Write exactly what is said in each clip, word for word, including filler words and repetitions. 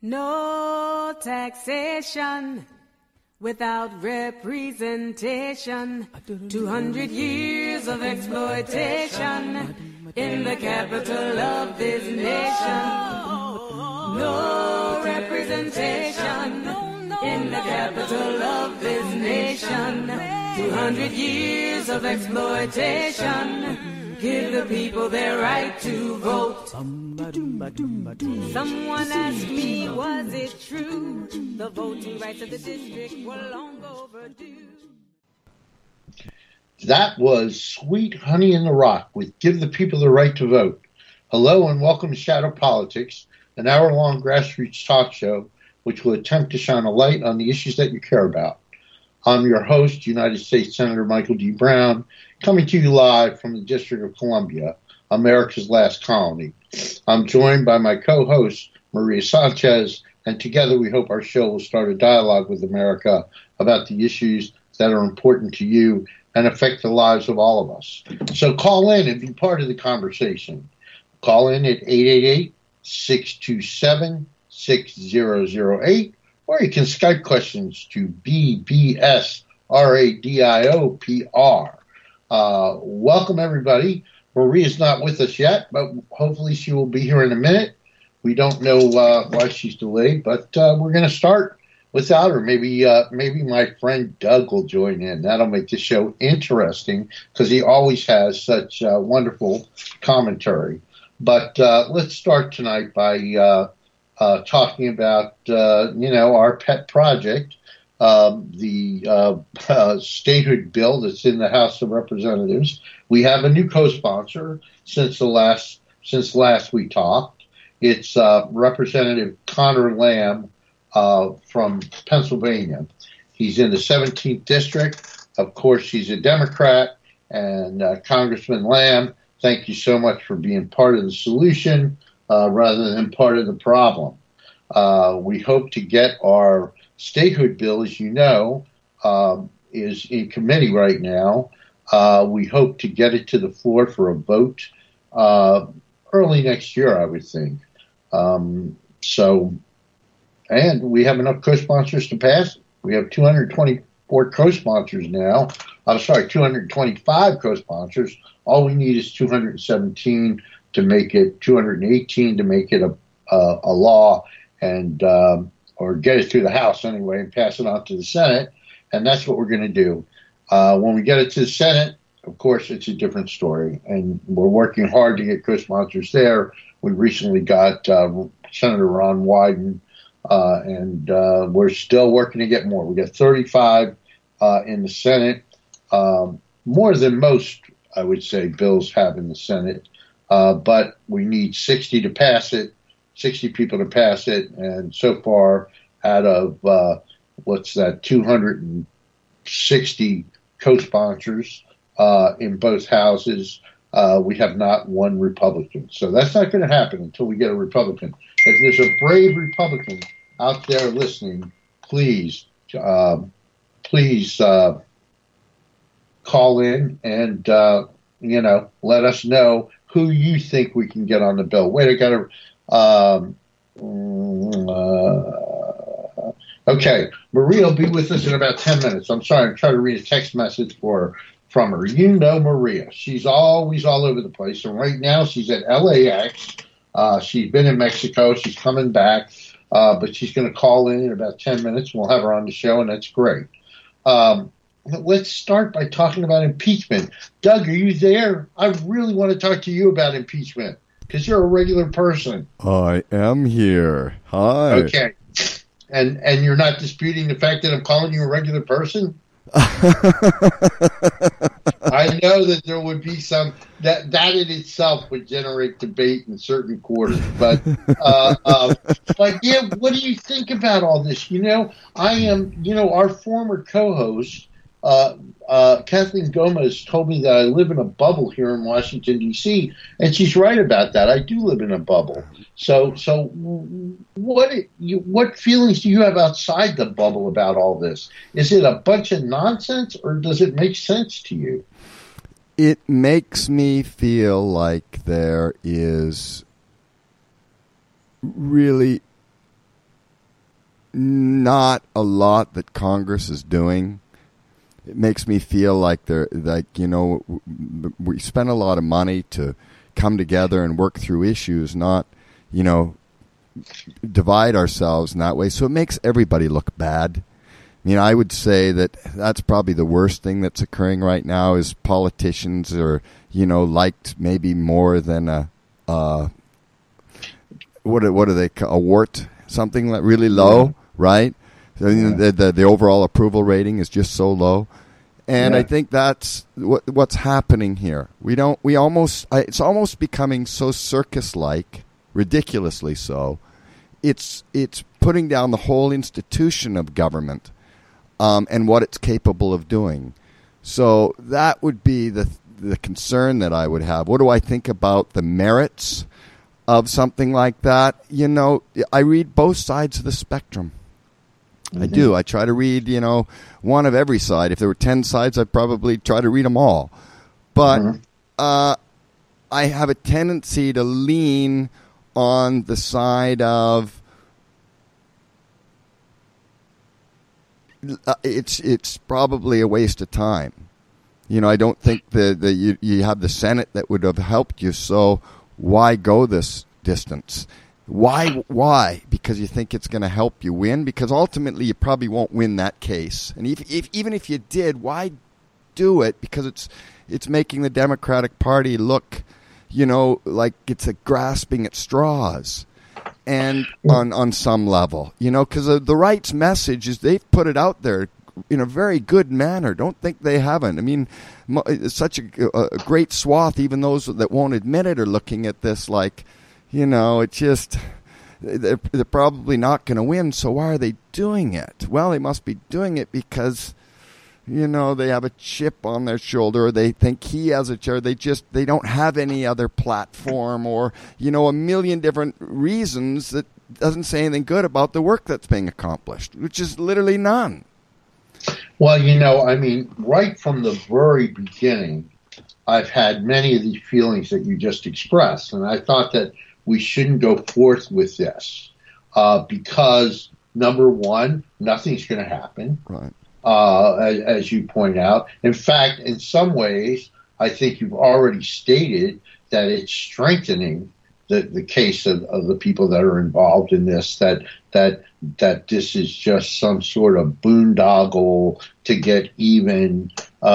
No taxation without representation. Two hundred years of exploitation in the capital of this nation. No representation in the capital of this nation. Two hundred years of exploitation. Give the people their right to vote. Someone asked me, was it true? The voting rights of the district were long overdue. That was Sweet Honey in the Rock with Give the People the Right to Vote. Hello and welcome to Shadow Politics, an hour-long grassroots talk show which will attempt to shine a light on the issues that you care about. I'm your host, United States Senator Michael D. Brown, coming to you live from the District of Columbia, America's last colony. I'm joined by my co-host, Maria Sanchez, and together we hope our show will start a dialogue with America about the issues that are important to you and affect the lives of all of us. So call in and be part of the conversation. Call in at eight eight eight, six two seven, six zero zero eight, or you can Skype questions to B B S R A D I O P R. Uh, welcome, everybody. Maria's not with us yet, but hopefully she will be here in a minute. We don't know uh, why she's delayed, but uh, we're going to start without her. Maybe uh, maybe my friend Doug will join in. That'll make the show interesting because he always has such uh, wonderful commentary. But uh, let's start tonight by uh, uh, talking about, uh, you know, our pet project, um, the uh, uh, statehood bill that's in the House of Representatives. We have a new co-sponsor since the last since last we talked. It's uh, Representative Connor Lamb uh, from Pennsylvania. He's in the seventeenth District. Of course, he's a Democrat. And uh, Congressman Lamb, thank you so much for being part of the solution uh, rather than part of the problem. Uh, we hope to get our statehood bill, as you know, um, is in committee right now. Uh, we hope to get it to the floor for a vote uh, early next year, I would think. Um, so, and we have enough co-sponsors to pass it. We have two hundred twenty-four co-sponsors now. I'm sorry, two hundred twenty-five co-sponsors. All we need is two hundred seventeen to make it, two hundred eighteen to make it a a, a law, and um, or get it through the House anyway and pass it on to the Senate. And that's what we're going to do. Uh, when we get it to the Senate, of course, it's a different story, and we're working hard to get co-sponsors there. We recently got uh, Senator Ron Wyden, uh, and uh, we're still working to get more. We got thirty-five uh, in the Senate, um, more than most, I would say, bills have in the Senate, uh, but we need sixty to pass it, sixty people to pass it, and so far, out of uh, what's that, two hundred sixty co-sponsors uh, in both houses, uh, we have not one Republican. So that's not going to happen until we get a Republican. If there's a brave Republican out there listening, please, uh, please uh, call in and, uh, you know, let us know who you think we can get on the bill. Wait, I got to... Um, uh, Okay, Maria will be with us in about ten minutes. I'm sorry, I'm trying to read a text message for her, from her. You know Maria. She's always all over the place, and right now she's at L A X. Uh, she's been in Mexico. She's coming back, uh, but she's going to call in in about ten minutes. We'll have her on the show, and that's great. Um, let's start by talking about impeachment. Doug, are you there? I really want to talk to you about impeachment, because you're a regular person. I am here. Hi. Okay. And and you're not disputing the fact that I'm calling you a regular person? I know that there would be some, that that in itself would generate debate in certain quarters. But, uh, uh, but yeah, what do you think about all this? You know, I am, you know, our former co-host, uh, uh, Kathleen Gomez, told me that I live in a bubble here in Washington, D C, and she's right about that. I do live in a bubble. So, so what you, what feelings do you have outside the bubble about all this? Is it a bunch of nonsense, or does it make sense to you? It makes me feel like there is really not a lot that Congress is doing. It makes me feel like they're like, you know, we spend a lot of money to come together and work through issues, not, you know, divide ourselves in that way. So it makes everybody look bad. I mean, I would say that that's probably the worst thing that's occurring right now is politicians are, you know, liked maybe more than a, uh, what are, what are they, a wart, something like really low, yeah. right? So, you know, the, the the overall approval rating is just so low, and yeah. I think that's what what's happening here. We don't. We almost. It's almost becoming so circus-like, ridiculously so. It's it's putting down the whole institution of government, um, and what it's capable of doing. So that would be the the concern that I would have. What do I think about the merits of something like that? You know, I read both sides of the spectrum. I do. I try to read, you know, one of every side. If there were ten sides, I'd probably try to read them all. But mm-hmm. uh, I have a tendency to lean on the side of uh, it's it's probably a waste of time. You know, I don't think that the, you, you have the Senate that would have helped you, so why go this distance? Why? Why? Because you think it's going to help you win? Because ultimately you probably won't win that case. And if, if, even if you did, why do it? Because it's it's making the Democratic Party look, you know, like it's a grasping at straws, and on on some level, you know, because the right's message is they've put it out there in a very good manner. Don't think they haven't. I mean, it's such a, a great swath. Even those that won't admit it are looking at this like, you know, it's just, they're, they're probably not going to win, so why are they doing it? Well, they must be doing it because, you know, they have a chip on their shoulder, or they think he has a chair. They just, they don't have any other platform or, you know, a million different reasons that doesn't say anything good about the work that's being accomplished, which is literally none. Well, you know, I mean, right from the very beginning, I've had many of these feelings that you just expressed, and I thought that we shouldn't go forth with this uh, because, number one, nothing's going to happen, right. uh, as, as you point out. In fact, in some ways, I think you've already stated that it's strengthening the, the case of, of the people that are involved in this, that that that this is just some sort of boondoggle to get even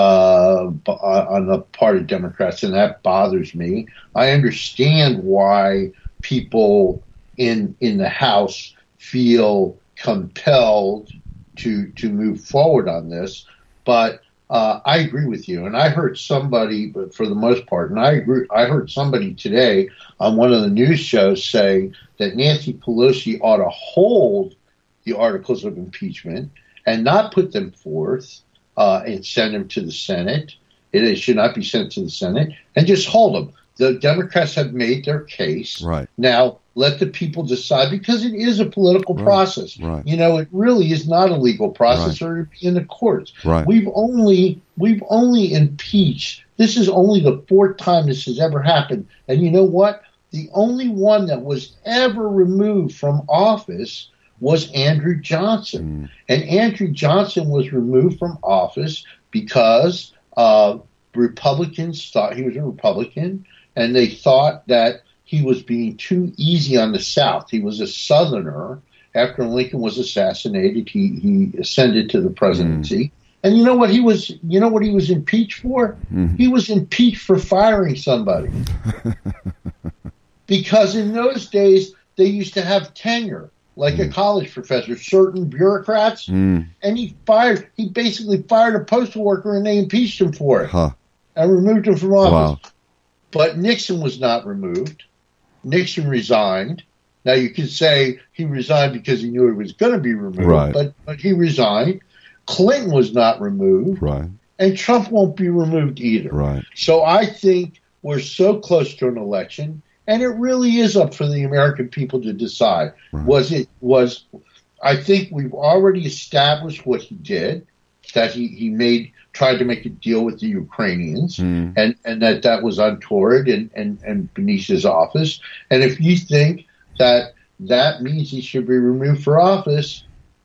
uh, on the part of Democrats, and that bothers me. I understand why people in in the House feel compelled to to move forward on this, but uh, I agree with you. And I heard somebody, but for the most part, and I agree, I heard somebody today on one of the news shows say that Nancy Pelosi ought to hold the articles of impeachment and not put them forth uh, and send them to the Senate. It, it should not be sent to the Senate, and just hold them. The Democrats have made their case. Right. Now, let the people decide, because it is a political right. process. Right. You know, it really is not a legal process, right. or in the courts. Right. We've only we've only impeached. This is only the fourth time this has ever happened. And you know what? The only one that was ever removed from office was Andrew Johnson. Mm. And Andrew Johnson was removed from office because uh, Republicans thought he was a Republican, and they thought that he was being too easy on the South. He was a Southerner. After Lincoln was assassinated, he, he ascended to the presidency. Mm. And you know what he was you know what he was impeached for? Mm. He was impeached for firing somebody. Because in those days, they used to have tenure, like mm. a college professor, certain bureaucrats. Mm. And he fired, he basically fired a postal worker, and they impeached him for it. Huh. And removed him from office. Wow. But Nixon was not removed. Nixon resigned. Now, you could say he resigned because he knew he was going to be removed, right. but, but he resigned. Clinton was not removed. Right. And Trump won't be removed either. Right. So I think we're so close to an election, and it really is up for the American people to decide. Right. Was it was I think we've already established what he did, that he, he made tried to make a deal with the Ukrainians, mm. and, and that that was untoward and, and, and beneath his office. And if you think that that means he should be removed for office,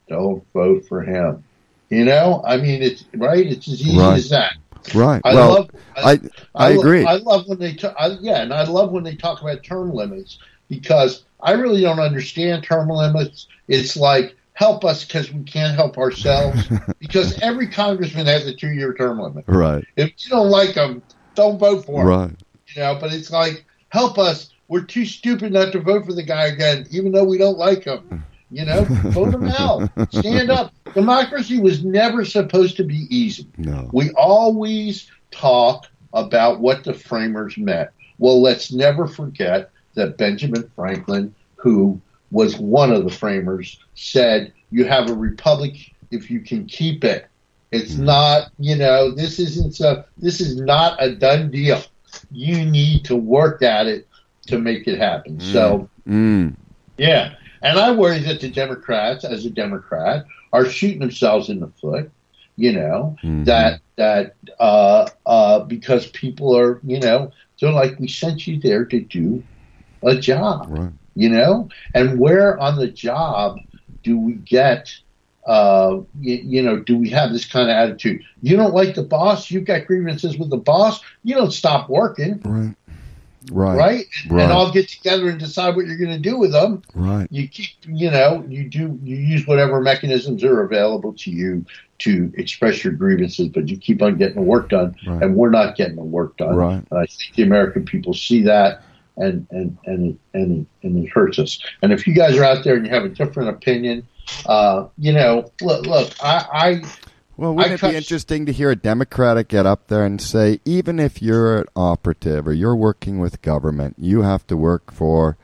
don't vote for him. You know, I mean, it's right. It's as easy right. as that. Right. I well, love. I I, I, I agree. Love, I love when they talk. I, yeah, and I love when they talk about term limits because I really don't understand term limits. It's like help us because we can't help ourselves. Because every congressman has a two-year term limit. Right. If you don't like them, don't vote for them. Right. You know, but it's like help us. We're too stupid not to vote for the guy again, even though we don't like him. You know, vote him out. Stand up. Democracy was never supposed to be easy. No. We always talk about what the framers meant. Well, let's never forget that Benjamin Franklin, who was one of the framers, said, you have a republic if you can keep it. It's mm. not, you know, this isn't a, this is not a done deal. You need to work at it to make it happen. Mm. So, mm. yeah. And I worry that the Democrats, as a Democrat, are shooting themselves in the foot, you know, mm-hmm. that that uh, uh, because people are, you know, they're like, we sent you there to do a job, right. you know, and where on the job do we get, uh, you, you know, do we have this kind of attitude? You don't like the boss, you've got grievances with the boss, you don't stop working. Right. Right. Right? And, right. and all get together and decide what you're going to do with them. Right. You keep, you know, you do, you use whatever mechanisms are available to you to express your grievances, but you keep on getting the work done. Right. And we're not getting the work done. Right. And I think the American people see that and, and, and, and, and it hurts us. And if you guys are out there and you have a different opinion, uh, you know, look, look, I, I, Well, wouldn't I it be interesting to hear a Democrat get up there and say, even if you're an operative or you're working with government, you have to work for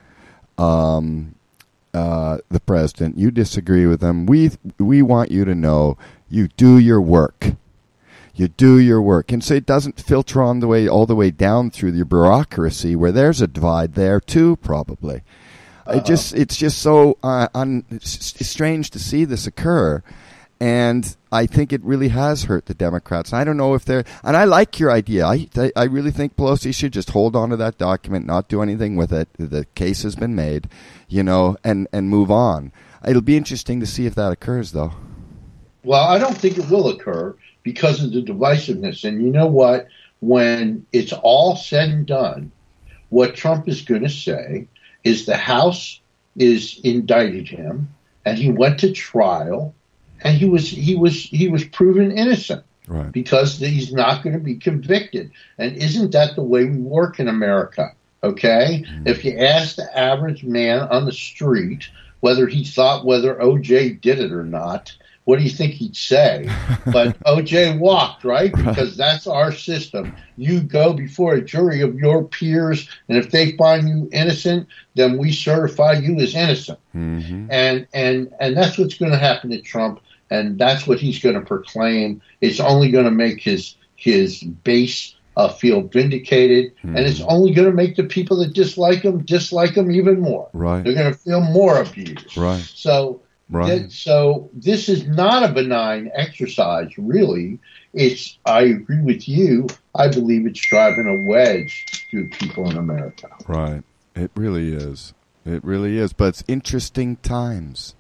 um, uh, the president. You disagree with him. We we want you to know you do your work. You do your work. And so it doesn't filter on the way all the way down through the bureaucracy where there's a divide there too, probably. Uh-oh. It just It's just so uh, un, it's strange to see this occur. And I think it really has hurt the Democrats. I don't know if they're – and I like your idea. I I really think Pelosi should just hold on to that document, not do anything with it. The case has been made, you know, and, and move on. It'll be interesting to see if that occurs, though. Well, I don't think it will occur because of the divisiveness. And you know what? When it's all said and done, what Trump is going to say is the House is indicted him, and he went to trial – and he was he was he was proven innocent, right. because he's not going to be convicted. And isn't that the way we work in America? Okay, mm-hmm. If you ask the average man on the street whether he thought whether O J did it or not, what do you think he'd say? But O J walked, right? Because that's our system. You go before a jury of your peers, and if they find you innocent, then we certify you as innocent. Mm-hmm. And and and that's what's going to happen to Trump. And that's what he's going to proclaim. It's only going to make his his base uh, feel vindicated, mm-hmm. and it's only going to make the people that dislike him dislike him even more. Right. They're going to feel more abused. Right. So, right. That, so this is not a benign exercise, really. It's. I agree with you. I believe it's driving a wedge through people in America. Right. It really is. It really is. But it's interesting times.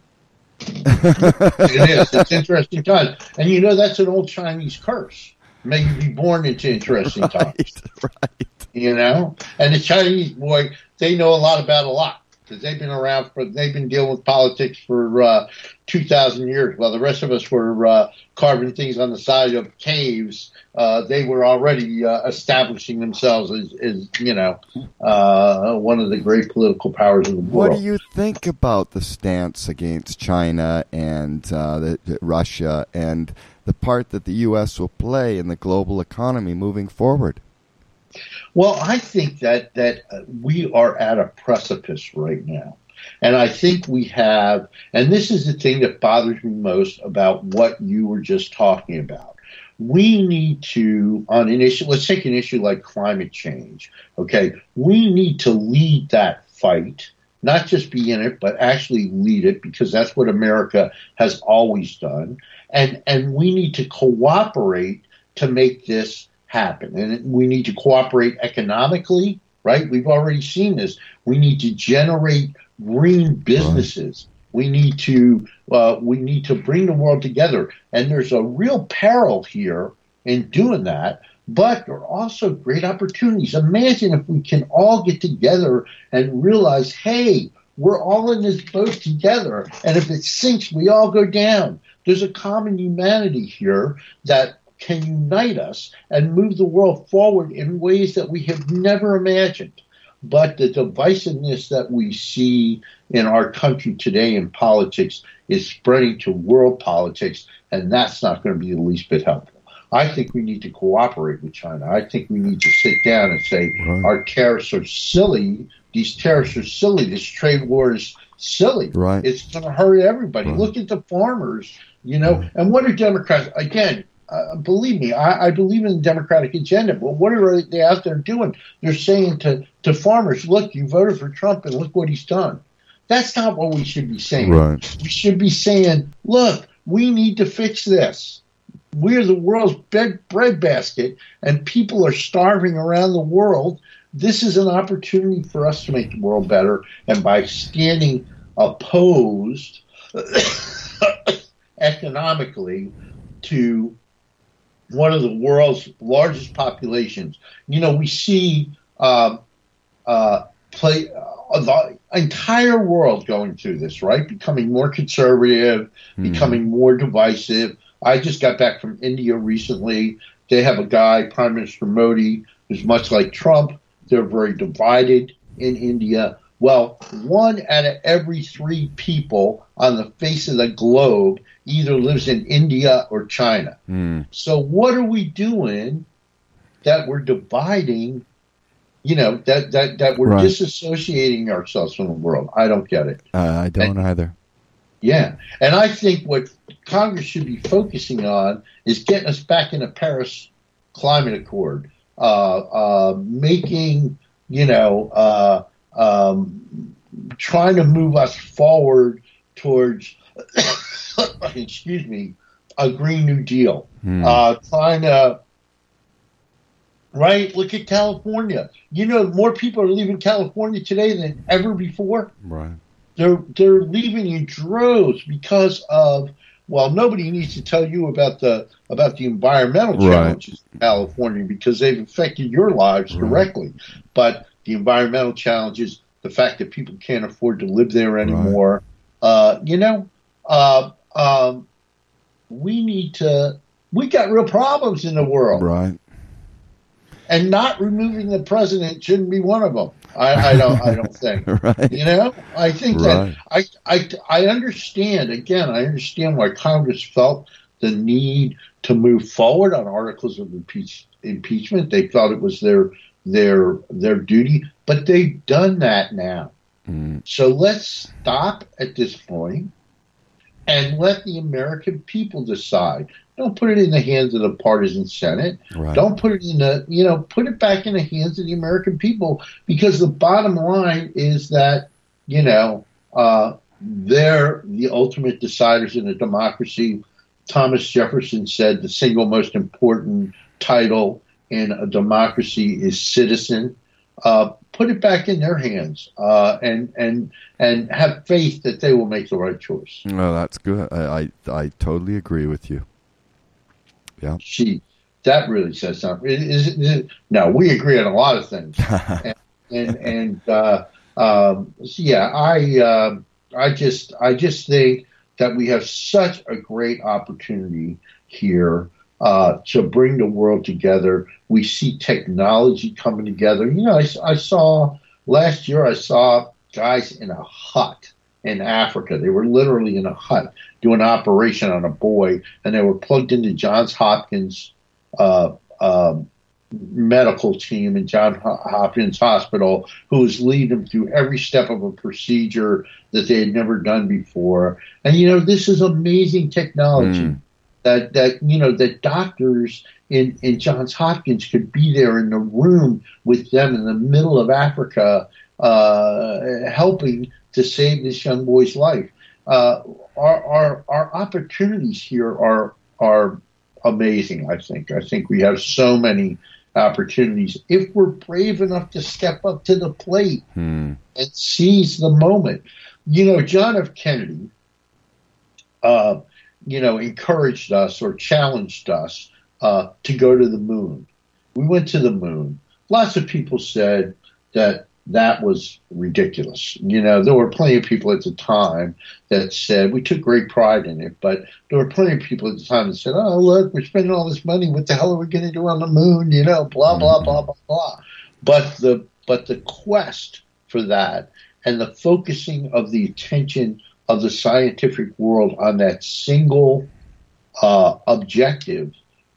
It is. It's interesting times. And you know, that's an old Chinese curse. May you be born into interesting right, times. Right. You know? And the Chinese, boy, they know a lot about a lot. Because they've been around for, they've been dealing with politics for uh, two thousand years. While the rest of us were uh, carving things on the side of caves, uh, they were already uh, establishing themselves as, as you know, uh, one of the great political powers of the world. What do you think about the stance against China and uh, the, the Russia and the part that the U S will play in the global economy moving forward? Well, I think that that we are at a precipice right now. And I think we have, and this is the thing that bothers me most about what you were just talking about. We need to, on an issue, let's take an issue like climate change, okay? We need to lead that fight, not just be in it, but actually lead it, because that's what America has always done. And, and we need to cooperate to make this happen. And we need to cooperate economically, right? We've already seen this. We need to generate green businesses We need to uh, we need to bring the world together, and there's a real peril here in doing that. But there are also great opportunities. Imagine if we can all get together and realize, hey, we're all in this boat together, and if it sinks, we all go down. There's a common humanity here that can unite us and move the world forward in ways that we have never imagined. But the divisiveness that we see in our country today in politics is spreading to world politics, and that's not going to be the least bit helpful. I think we need to cooperate with China. I think we need to sit down and say, right. Our tariffs are silly. These tariffs are silly. This trade war is silly. Right. It's going to hurt everybody. Right. Look at the farmers, you know. Right. And what are Democrats? Again, uh, believe me, I, I believe in the Democratic agenda. But what are they out there doing? They're saying to, to farmers, look, you voted for Trump, and look what he's done. That's not what we should be saying. Right. We should be saying, look, we need to fix this. We're the world's bed, bread basket, and people are starving around the world. This is an opportunity for us to make the world better, and by standing opposed economically to one of the world's largest populations. You know, we see uh, uh, play, uh, the entire world going through this, right? Becoming more conservative, mm. becoming more divisive. I just got back from India recently. They have a guy, Prime Minister Modi, who's much like Trump. They're very divided in India. Well, one out of every three people on the face of the globe either lives in India or China. Mm. So what are we doing that we're dividing, you know, that, that, that we're right. disassociating ourselves from the world? I don't get it. Uh, I don't and, either. Yeah. And I think what Congress should be focusing on is getting us back in the Paris Climate Accord, uh, uh, making, you know, uh, um, trying to move us forward towards, excuse me, a Green New Deal. Hmm. Uh, trying to, right, look at California. You know, more people are leaving California today than ever before. Right. They're they're leaving in droves because of, well, nobody needs to tell you about the about the environmental challenges right. in California because they've affected your lives right. directly. But the environmental challenges, the fact that people can't afford to live there anymore, right. uh, you know, uh, um, we need to. We got real problems in the world, right? And not removing the president shouldn't be one of them. I, I don't. I don't think. right. You know, I think right. that I, I. I understand. Again, I understand why Congress felt the need to move forward on articles of impeach, impeachment. They felt it was their their their duty, but they've done that now. Mm. So let's stop at this point and let the American people decide. Don't put it in the hands of the partisan Senate. Right. Don't put it in the, you know, put it back in the hands of the American people, because the bottom line is that, you know, uh, they're the ultimate deciders in a democracy. Thomas Jefferson said the single most important title in a democracy is citizen. Uh, put it back in their hands uh, and and and have faith that they will make the right choice. No, that's good. I I, I totally agree with you. Yeah. She, that really says something. Is it, is it, no, we agree on a lot of things. and and, and uh, um, so yeah, I uh, I just I just think that we have such a great opportunity here uh, to bring the world together. We see technology coming together. You know, I, I saw last year. I saw guys in a hut in Africa. They were literally in a hut doing an operation on a boy, and they were plugged into Johns Hopkins uh, uh, medical team in Johns Hopkins Hospital, who was leading them through every step of a procedure that they had never done before. And, you know, this is amazing technology mm. that, that, you know, that doctors in, in Johns Hopkins could be there in the room with them in the middle of Africa, uh, helping to save this young boy's life. Uh, our, our our opportunities here are are amazing. I think. I think we have so many opportunities if we're brave enough to step up to the plate hmm. and seize the moment. You know, John F. Kennedy, uh, you know, encouraged us or challenged us uh, to go to the moon. We went to the moon. Lots of people said that that was ridiculous. You know, there were plenty of people at the time that said, we took great pride in it, but there were plenty of people at the time that said, oh, look, we're spending all this money. What the hell are we going to do on the moon? You know, blah, blah, blah, blah, blah. But the, but the quest for that and the focusing of the attention of the scientific world on that single uh, objective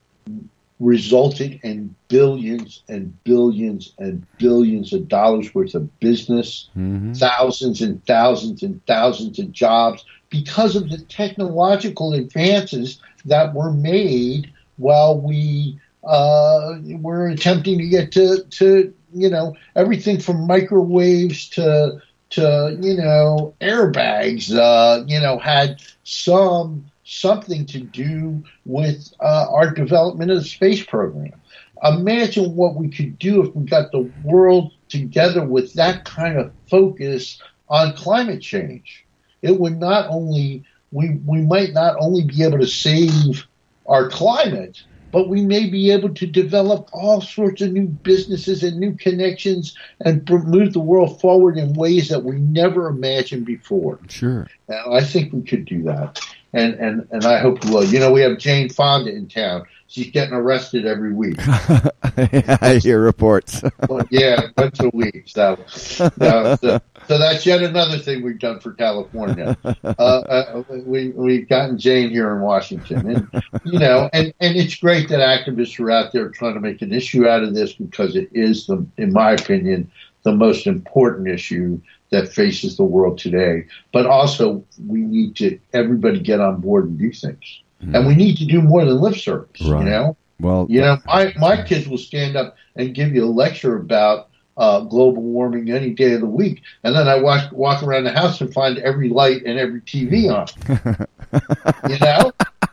resulted in billions and billions and billions of dollars worth of business, mm-hmm. thousands and thousands and thousands of jobs because of the technological advances that were made while we uh, were attempting to get to, to, you know, everything from microwaves to, to you know, airbags, uh, you know, had some something to do with uh, our development of the space program. Imagine what we could do if we got the world together with that kind of focus on climate change. It would not only, we, we might not only be able to save our climate, but we may be able to develop all sorts of new businesses and new connections and move the world forward in ways that we never imagined before. Sure. And I think we could do that. And, and, and I hope we will. You know, we have Jane Fonda in town. She's getting arrested every week. Yeah, I hear reports. Well, yeah, once a week. So, uh, so, so that's yet another thing we've done for California. Uh, uh, we, we've gotten Jane here in Washington. And, you know, and, and it's great that activists are out there trying to make an issue out of this because it is, the, in my opinion, the most important issue that faces the world today. But also, we need to, everybody get on board and do things. Mm. And we need to do more than lip service, right. You know? Well, you know, my, my kids will stand up and give you a lecture about uh, global warming any day of the week. And then I walk, walk around the house and find every light and every T V on. You know?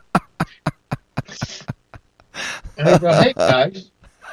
And I go, hey, guys,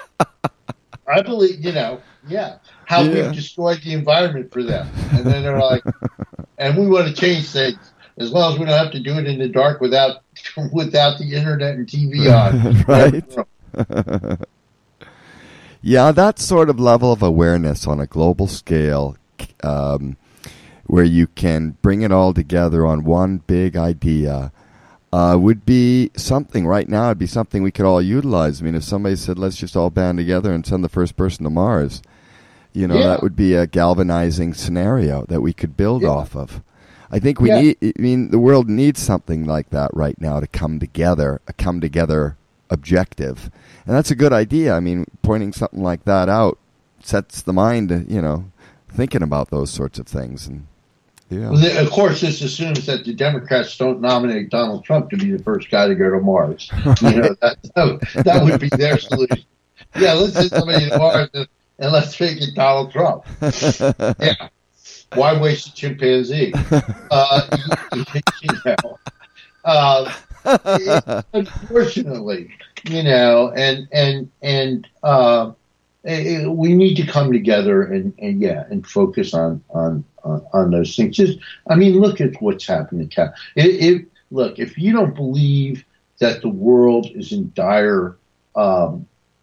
I believe, you know, yeah, how yeah. we've destroyed the environment for them. And then they're like, and we want to change things as long as we don't have to do it in the dark without without the internet and T V on. Right. Yeah, that sort of level of awareness on a global scale um, where you can bring it all together on one big idea uh, would be something. Right now, it'd be something we could all utilize. I mean, if somebody said, let's just all band together and send the first person to Mars, you know, yeah. that would be a galvanizing scenario that we could build yeah. off of. I think we yeah. need, I mean, the world needs something like that right now to come together, a come together objective. And that's a good idea. I mean, pointing something like that out sets the mind, you know, thinking about those sorts of things. And yeah. Well, of course, this assumes that the Democrats don't nominate Donald Trump to be the first guy to go to Mars. Right. You know, that, that would be their solution. Yeah, let's send somebody to Mars and, and let's make it Donald Trump. Yeah. Why waste a chimpanzee? Uh, you, you know, uh, it, unfortunately, you know, and and and uh, it, we need to come together and, and yeah, and focus on on on, on those things. Just, I mean, look at what's happening. It, it, look, if you don't believe that the world is in dire um,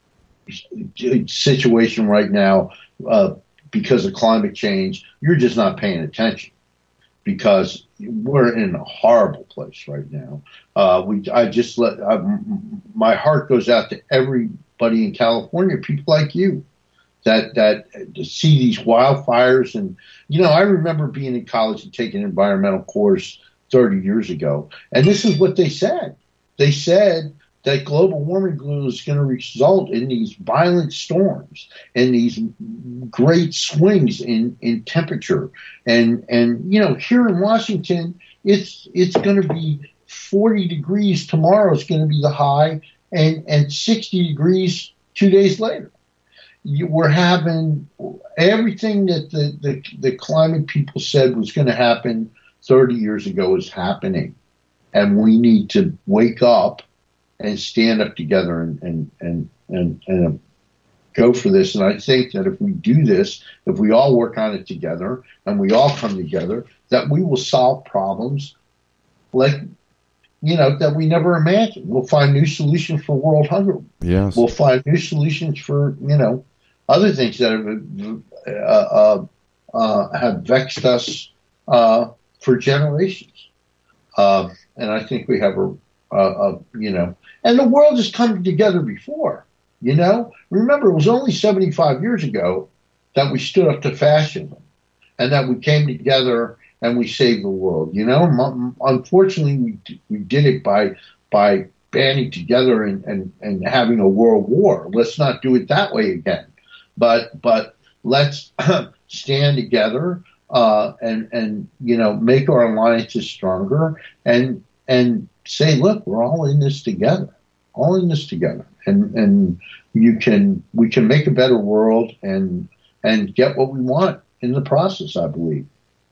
situation right now. Uh, Because of climate change, you're just not paying attention because we're in a horrible place right now. Uh, we, I just let I, my heart goes out to everybody in California, people like you, that that see these wildfires. And you know, I remember being in college and taking an environmental course thirty years ago, and this is what they said. They said that global warming is going to result in these violent storms and these great swings in, in temperature. And, and, you know, here in Washington, it's, it's going to be forty degrees tomorrow is going to be the high and, and sixty degrees two days later. You, we're having everything that the, the, the climate people said was going to happen thirty years ago is happening. And we need to wake up and stand up together and, and, and, and, and go for this. And I think that if we do this, if we all work on it together and we all come together, that we will solve problems like, you know, that we never imagined. We'll find new solutions for world hunger. Yes. We'll find new solutions for, you know, other things that have, uh, uh, uh, have vexed us uh, for generations. Uh, and I think we have a, a, a, you know, and the world has come together before, you know. Remember, it was only seventy-five years ago that we stood up to fascism and that we came together and we saved the world. You know, unfortunately, we we did it by by banding together and, and, and having a world war. Let's not do it that way again. But but let's stand together uh, and and you know make our alliances stronger and and say, look, we're all in this together, all in this together, and and you can we can make a better world and and get what we want in the process, I believe.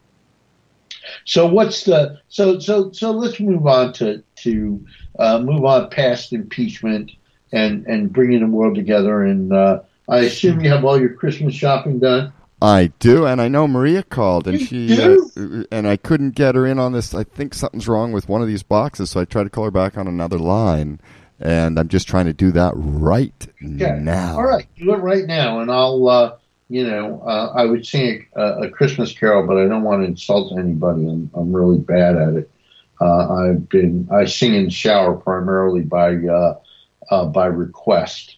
So what's the so so so let's move on to to uh, move on past impeachment and and bringing the world together. And uh, I assume you have all your Christmas shopping done. I do, and I know Maria called, and You she do? uh, and I couldn't get her in on this. I think something's wrong with one of these boxes, so I tried to call her back on another line, and I'm just trying to do that right Okay. now. All right, do it right now, and I'll. Uh, You know, uh, I would sing a, a Christmas carol, but I don't want to insult anybody. I'm, I'm really bad at it. Uh, I've been I sing in the shower primarily by uh, uh, by request.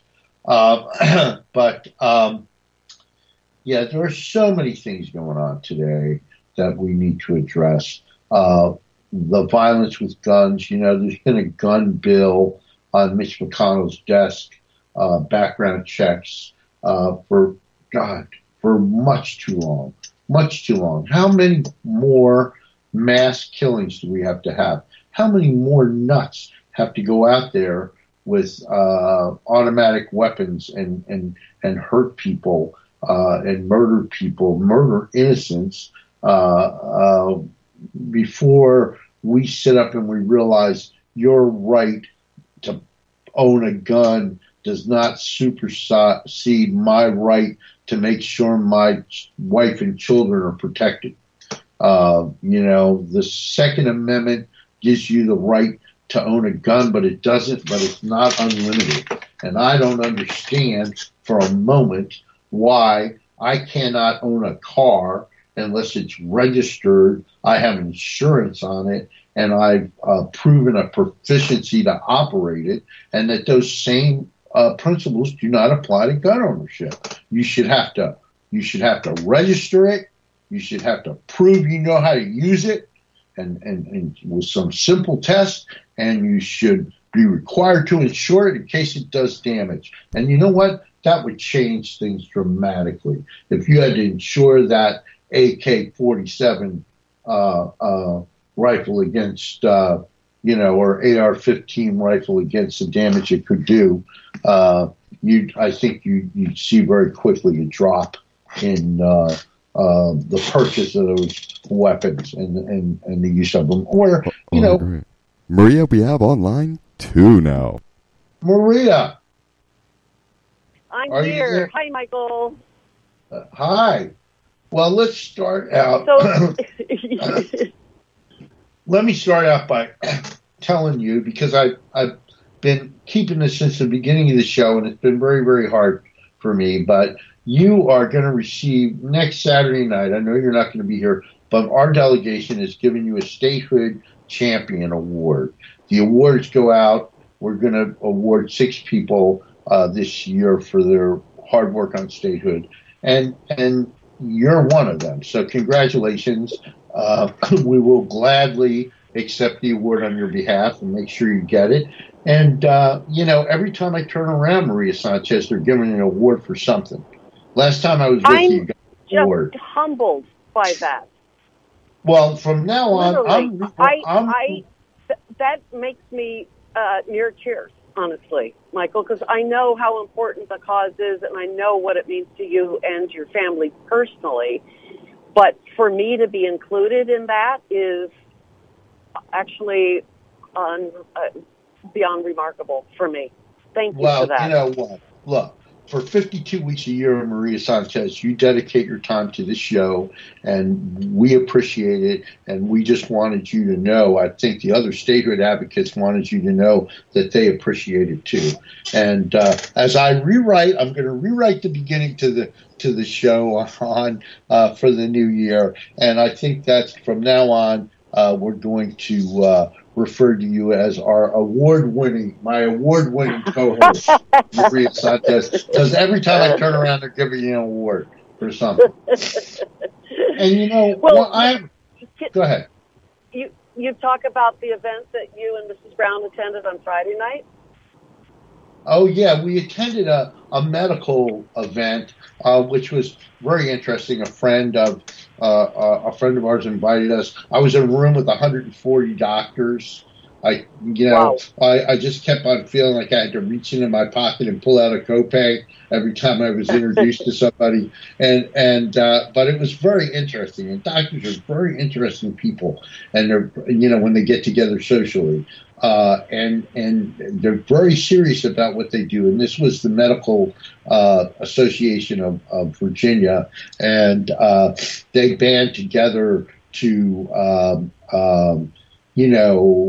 Uh, but um, yeah, there are so many things going on today that we need to address. Uh, the violence with guns. You know, there's been a gun bill on Mitch McConnell's desk. Uh, background checks uh, for. God, for much too long, much too long. How many more mass killings do we have to have? How many more nuts have to go out there with uh, automatic weapons and, and, and hurt people uh, and murder people, murder innocents uh, uh, before we sit up and we realize your right to own a gun does not supersede my right to make sure my wife and children are protected. Uh, you know, the Second Amendment gives you the right to own a gun, but it doesn't, but it's not unlimited. And I don't understand for a moment why I cannot own a car unless it's registered, I have insurance on it, and I've uh, proven a proficiency to operate it, and that those same Uh, principles do not apply to gun ownership. You should have to, you should have to register it. You should have to prove you know how to use it, and, and, and with some simple tests. And you should be required to insure it in case it does damage. And you know what? That would change things dramatically if you had to insure that A K forty-seven uh, uh, rifle against. Uh, you know, or A R fifteen rifle against the damage it could do, uh, you I think you, you'd see very quickly a drop in uh, uh, the purchase of those weapons and, and, and the use of them. Or, you oh, know. Great. Maria, we have online two now. Maria. I'm Are here. You there? Hi, Michael. Uh, hi. Well, let's start out. So, Let me start out by telling you, because I, I've been keeping this since the beginning of the show, and it's been very, very hard for me, but you are going to receive next Saturday night, I know you're not going to be here, but our delegation is giving you a Statehood Champion Award. The awards go out. We're going to award six people uh, this year for their hard work on statehood, and and you're one of them. So congratulations. Uh, we will gladly accept the award on your behalf and make sure you get it. And, uh, you know, every time I turn around, Maria Sanchez, they're giving an award for something. Last time I was with I'm you, you got an just award. humbled by that. Well, from now on, Literally, I'm, I, I'm, I, th- that makes me uh, near tears, honestly, Michael, because I know how important the cause is, and I know what it means to you and your family personally. But for me to be included in that is actually un, uh, beyond remarkable for me. Thank you well, for that. you know what? Look, for fifty-two weeks a year, Maria Sanchez, you dedicate your time to this show, and we appreciate it. And we just wanted you to know, I think the other statehood advocates wanted you to know that they appreciate it too. And uh, as I rewrite, I'm going to rewrite the beginning to the to the show on uh, for the new year. And I think that's from now on, uh, we're going to uh, refer to you as our award-winning, my award-winning co-host, Maria Sanchez, because every time I turn around, they're giving you an award for something. And you know, well, well I go ahead. You you talk about the event that you and Missus Brown attended on Friday night. Oh yeah, we attended a, a medical event, uh, which was very interesting. A friend of uh, a friend of ours invited us. I was in a room with one hundred forty doctors. I, you know, wow. I, I just kept on feeling like I had to reach into my pocket and pull out a copay every time I was introduced to somebody. And and uh, but it was very interesting. And doctors are very interesting people, and they're you know when they get together socially. Uh, and and they're very serious about what they do. And this was the Medical uh, Association of, of Virginia, and uh, they band together to, um, um, you know,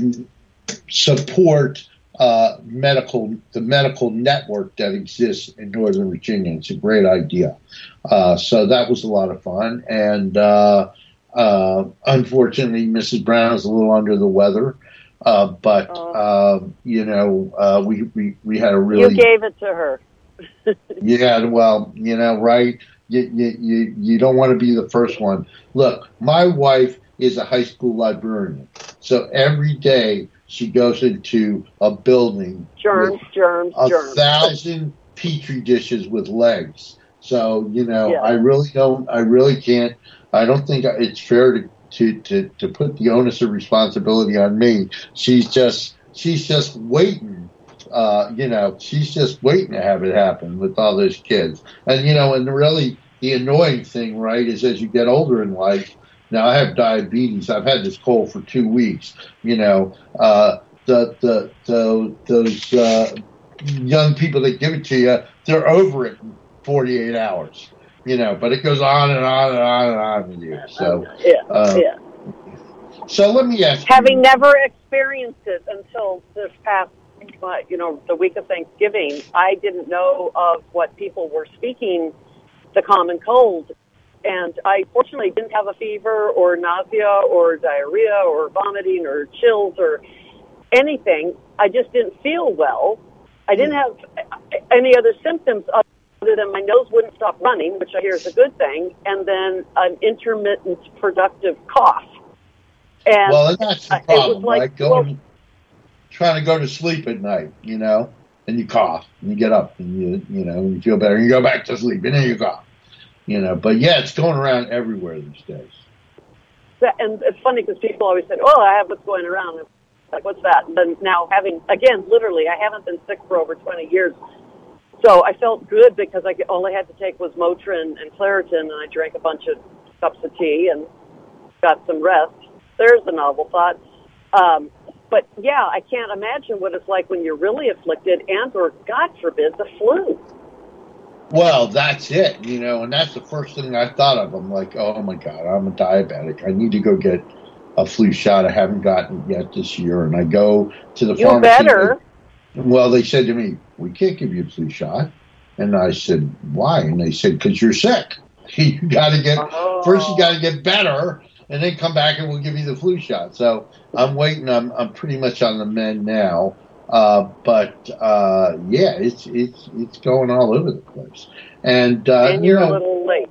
support uh, medical the medical network that exists in Northern Virginia. It's a great idea. Uh, so that was a lot of fun. And uh, uh, unfortunately, Missus Brown is a little under the weather. Uh, but, uh, you know, uh, we, we, we had a really... You gave it to her. Yeah, well, you know, right? You, you, you, you don't want to be the first one. Look, my wife is a high school librarian. So every day she goes into a building germs, with germs, a germs. thousand Petri dishes with legs. So, you know, yeah. I really don't, I really can't, I don't think it's fair to To, to, to put the onus of responsibility on me. She's just she's just waiting, uh, you know, she's just waiting to have it happen with all those kids. And, you know, and really the annoying thing, right, is as you get older in life, now I have diabetes. I've had this cold for two weeks, you know, uh, the, the, the, those uh, young people that give it to you, they're over it in forty-eight hours. You know, but it goes on and on and on and on with you. So, yeah, uh, yeah. So let me ask Having you. never experienced it until this past, you know, the week of Thanksgiving, I didn't know of what people were speaking the common cold. And I fortunately didn't have a fever or nausea or diarrhea or vomiting or chills or anything. I just didn't feel well. I didn't have any other symptoms of other than my nose wouldn't stop running, which I hear is a good thing, and then an intermittent productive cough. And well, and that's the problem, like, right? Going, well, trying to go to sleep at night, you know, and you cough, and you get up, and you, you know, and you feel better, and you go back to sleep, and then you cough, you know. But yeah, it's going around everywhere these days. And it's funny because people always say, "Oh, I have what's going around." It's like, what's that? And then now having, again, literally, I haven't been sick for over twenty years. So I felt good because I all I had to take was Motrin and Claritin, and I drank a bunch of cups of tea and got some rest. There's the novel thought. Um, but, yeah, I can't imagine what it's like when you're really afflicted and or, God forbid, the flu. Well, that's it, you know, and that's the first thing I thought of. I'm like, oh, my God, I'm a diabetic. I need to go get a flu shot. I haven't gotten it yet this year. And I go to the you pharmacy. You better. Well, they said to me, we can't give you a flu shot. And I said, why? And they said, because you're sick. You got to get, oh. first you got to get better, and then come back and we'll give you the flu shot. So I'm waiting. I'm I'm pretty much on the mend now. Uh, but, uh, yeah, it's it's it's going all over the place. And, uh, and you're you know, a little late.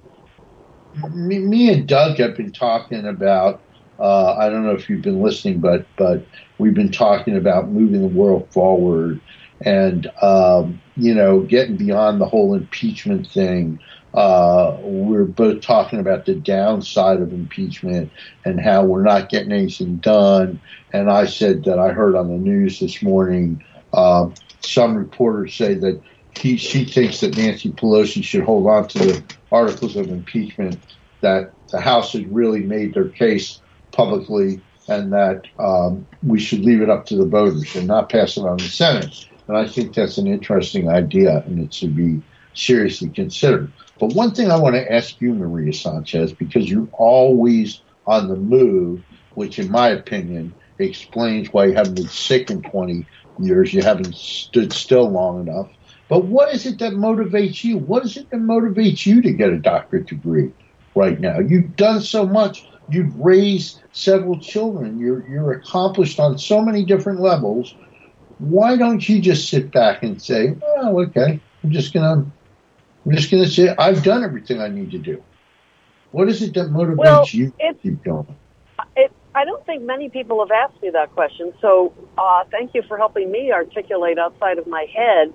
Me, me and Doug have been talking about, uh, I don't know if you've been listening, but but we've been talking about moving the world forward and, um, you know, getting beyond the whole impeachment thing. Uh, we're both talking about the downside of impeachment and how we're not getting anything done. And I said that I heard on the news this morning, uh, some reporters say that he, she thinks that Nancy Pelosi should hold on to the articles of impeachment, that the House has really made their case publicly, and that um, we should leave it up to the voters and not pass it on the Senate. And I think that's an interesting idea, and it should be seriously considered. But one thing I want to ask you, Maria Sanchez, because you're always on the move, which in my opinion explains why you haven't been sick in twenty years. You haven't stood still long enough. But what is it that motivates you? What is it that motivates you to get a doctorate degree right now? You've done so much. You've raised several children. You're you're accomplished on so many different levels. Why don't you just sit back and say, "Oh, okay, I'm just gonna, I'm just gonna say I've done everything I need to do." What is it that motivates well, you to keep going? It, I don't think many people have asked me that question. So, uh, thank you for helping me articulate outside of my head.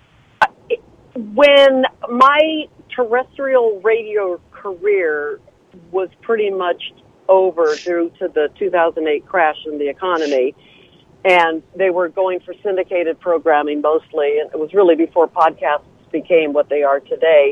When my terrestrial radio career was pretty much over due to the two thousand eight crash in the economy, and they were going for syndicated programming mostly, and it was really before podcasts became what they are today,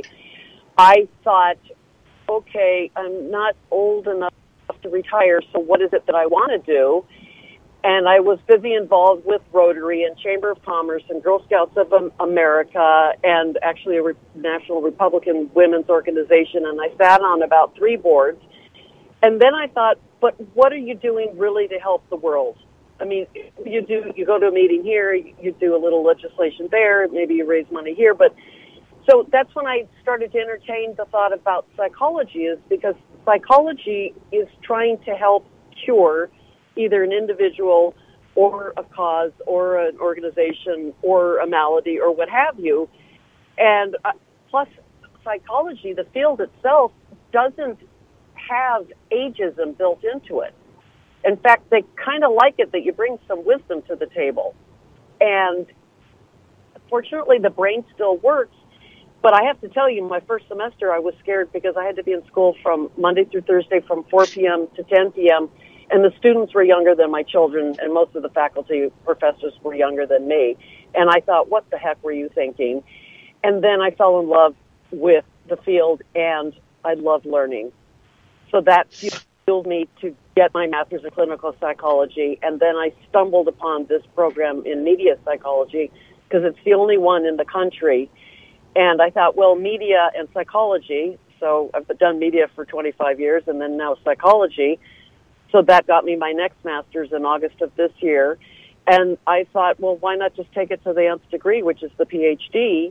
I thought, okay, I'm not old enough to retire, so what is it that I want to do? And I was busy involved with Rotary and Chamber of Commerce and Girl Scouts of America and actually a Re- National Republican Women's Organization, and I sat on about three boards. And then I thought, but what are you doing really to help the world? I mean, you do, you go to a meeting here, you do a little legislation there, maybe you raise money here, but so that's when I started to entertain the thought about psychology, is because psychology is trying to help cure either an individual or a cause or an organization or a malady or what have you. And uh, plus psychology, the field itself, doesn't have ageism built into it. In fact, they kind of like it that you bring some wisdom to the table. And fortunately, the brain still works. But I have to tell you, my first semester, I was scared because I had to be in school from Monday through Thursday from four p.m. to ten p.m., and the students were younger than my children, and most of the faculty professors were younger than me. And I thought, what the heck were you thinking? And then I fell in love with the field, and I loved learning. So that fueled me to get my master's in clinical psychology, and then I stumbled upon this program in media psychology because it's the only one in the country. And I thought, well, media and psychology, so I've done media for twenty-five years and then now psychology. So that got me my next master's in August of this year. And I thought, well, why not just take it to the nth degree, which is the P H D?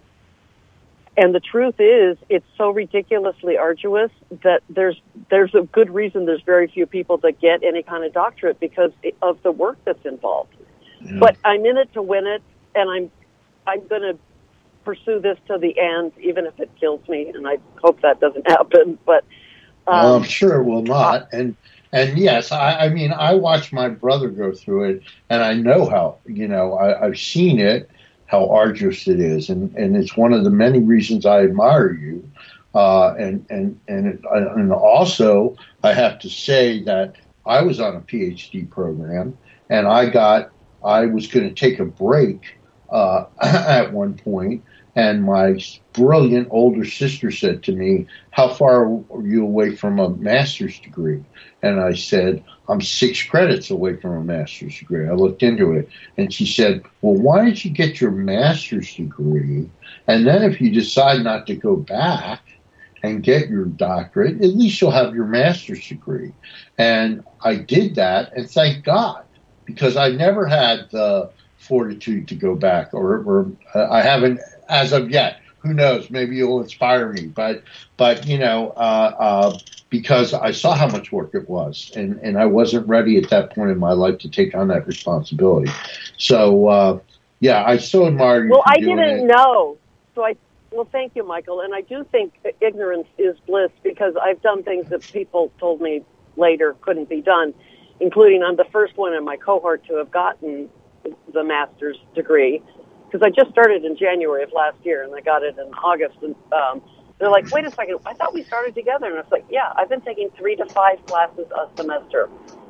And the truth is, it's so ridiculously arduous that there's there's a good reason there's very few people that get any kind of doctorate because of the work that's involved. Yeah. But I'm in it to win it, and I'm I'm going to pursue this to the end, even if it kills me, and I hope that doesn't happen. But um, well, I'm sure it will not. And and yes, I, I mean, I watched my brother go through it, and I know how, you know, I, I've seen it, how arduous it is, and, and it's one of the many reasons I admire you. Uh, and and and it, and also, I have to say that I was on a P H D program, and I got I was going to take a break uh, at one point. And my brilliant older sister said to me, how far are you away from a master's degree? And I said, I'm six credits away from a master's degree. I looked into it. And she said, well, why don't you get your master's degree? And then if you decide not to go back and get your doctorate, at least you'll have your master's degree. And I did that, and thank God, because I never had the fortitude to go back, or, or uh, I haven't as of yet. Who knows? Maybe you'll inspire me. But, but you know, uh, uh, because I saw how much work it was, and, and I wasn't ready at that point in my life to take on that responsibility. So, uh, yeah, I so admire you. Well, for I doing didn't it. know. So I, well, thank you, Michael. And I do think ignorance is bliss, because I've done things that people told me later couldn't be done, including I'm the first one in my cohort to have gotten the master's degree, because I just started in January of last year, and I got it in August. And um, they're like, wait a second, I thought we started together. And I was like, yeah, I've been taking three to five classes a semester,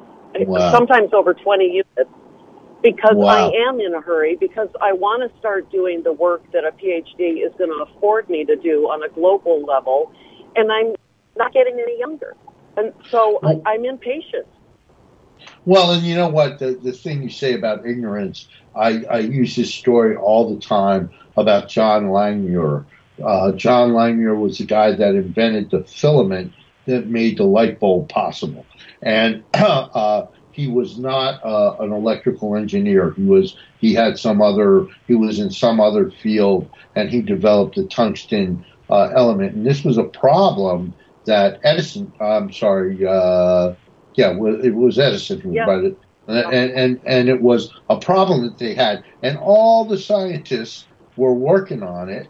Wow. sometimes over twenty units, because Wow. I am in a hurry, because I want to start doing the work that a P H D is going to afford me to do on a global level, and I'm not getting any younger. And so Well, I, I'm impatient. Well, and you know what? The, the thing you say about ignorance, I, I use this story all the time about John Langmuir. Uh, John Langmuir was the guy that invented the filament that made the light bulb possible. And uh, he was not uh, an electrical engineer. He was he had some other he was in some other field, and he developed the tungsten uh, element. And this was a problem that Edison. I'm sorry. Uh, yeah, it was Edison who yeah. invented it, and, and and it was a problem that they had, and all the scientists were working on it,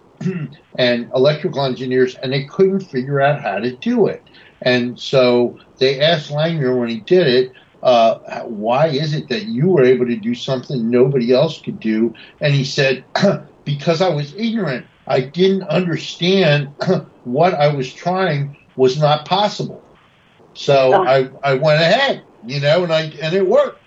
and electrical engineers, and they couldn't figure out how to do it. And so they asked Langmuir when he did it, uh, why is it that you were able to do something nobody else could do? And he said, because I was ignorant. I didn't understand what I was trying was not possible. So oh. I, I went ahead, you know, and I and it worked.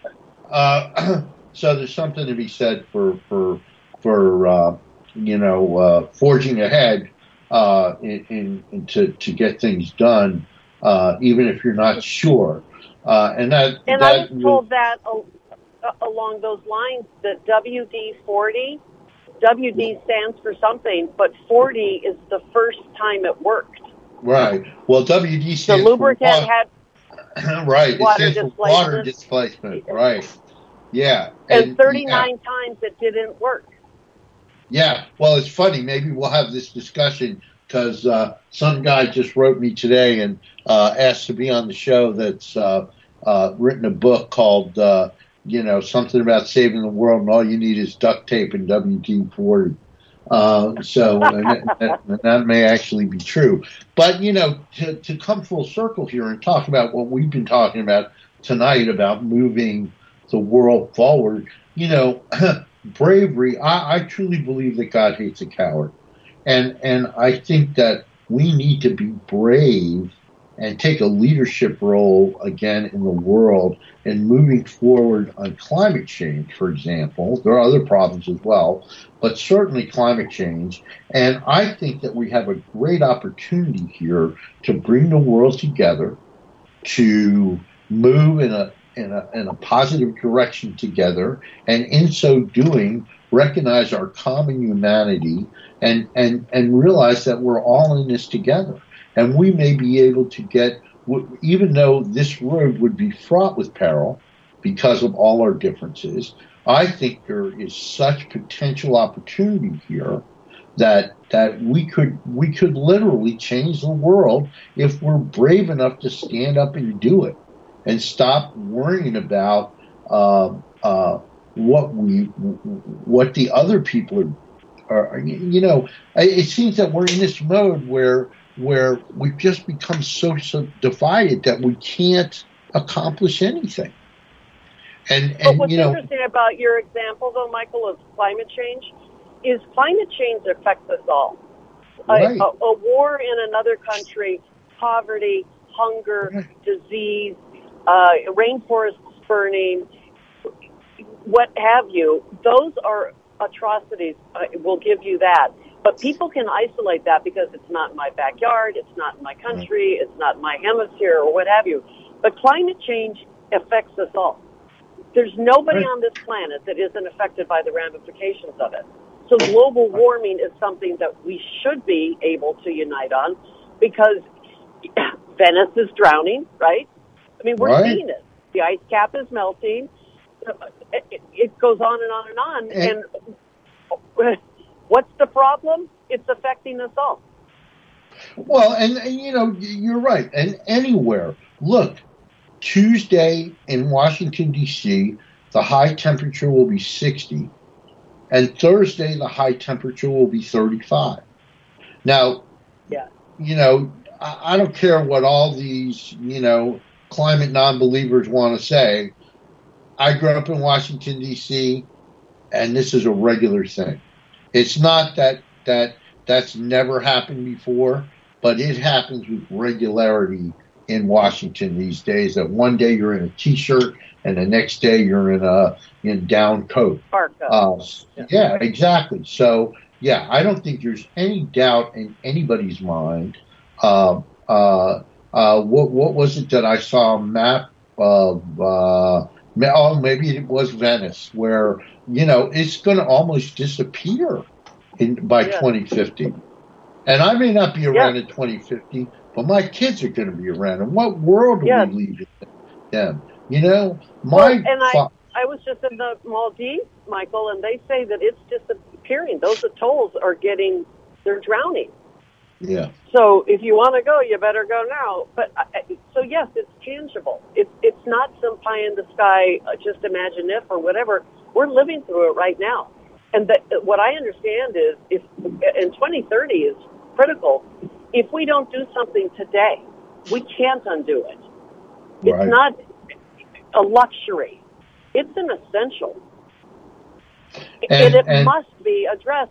Uh, so there's something to be said for for for uh, you know uh, forging ahead uh, in, in, in to to get things done. Uh, even if you're not sure. Uh, and that, and that I was told that uh, along those lines that W D forty, W D stands for something, but forty is the first time it worked. Right. Well, W D stands the lubricant for had right. water it stands for water displacement. Right. Yeah. And, and thirty-nine yeah. times it didn't work. Yeah. Well, it's funny. Maybe we'll have this discussion because uh, some guy just wrote me today and uh, asked to be on the show that's uh, uh, written a book called, uh, you know, something about saving the world, and all you need is duct tape and W D forty. Uh, so and that, and that may actually be true. But, you know, to, to come full circle here and talk about what we've been talking about tonight about moving the world forward, you know, bravery, I, I truly believe that God hates a coward. And and I think that we need to be brave and take a leadership role again in the world in moving forward on climate change, for example. There are other problems as well, but certainly climate change. And I think that we have a great opportunity here to bring the world together, to move in a in a in a positive direction together, and in so doing, recognize our common humanity and, and, and realize that we're all in this together. And we may be able to get, even though this road would be fraught with peril because of all our differences, I think there is such potential opportunity here that that we could we could literally change the world if we're brave enough to stand up and do it and stop worrying about uh, uh, what we what the other people are. Are, you know, it seems that we're in this mode where where we've just become so, so divided that we can't accomplish anything. And, and but what's you know, interesting about your example, though, Michael, of climate change, is climate change affects us all. Right. A, a, a war in another country, poverty, hunger, right. disease, uh, rainforests burning, what have you, those are atrocities. I will give you that. But people can isolate that because it's not in my backyard, it's not in my country, it's not in my hemisphere, or what have you. But climate change affects us all. There's nobody right. on this planet that isn't affected by the ramifications of it. So global warming is something that we should be able to unite on because Venice is drowning, right? I mean, we're right. seeing it. The ice cap is melting. It, it goes on and on and on. And, and what's the problem? It's affecting us all. Well, and, and, you know, you're right. And anywhere. Look, Tuesday in Washington, D C, the high temperature will be sixty. And Thursday, the high temperature will be thirty-five. Now, yeah. you know, I, I don't care what all these, you know, climate non-believers want to say. I grew up in Washington, D C, and this is a regular thing. It's not that that that's never happened before, but it happens with regularity in Washington these days, that one day you're in a T-shirt and the next day you're in a in down coat. Uh, yeah. yeah, exactly. So, yeah, I don't think there's any doubt in anybody's mind. Uh, uh, uh, what, what was it that I saw a map of... Uh, Oh, maybe it was Venice, where, you know, it's going to almost disappear in by Yes. twenty fifty. And I may not be around Yes. in twenty fifty, but my kids are going to be around. And what world do Yes. we leave them? You know, my Well, and I, fa- I was just in the Maldives, Michael, and they say that it's disappearing. Those atolls are getting, they're drowning. yeah. So if you want to go, you better go now. But I- so yes, it's tangible. It's it's not some pie in the sky, uh, just imagine if or whatever. We're living through it right now. And that, what I understand is, if in twenty thirty is critical. If we don't do something today, we can't undo it. It's Right. not a luxury. It's an essential. And- and it and- must be addressed.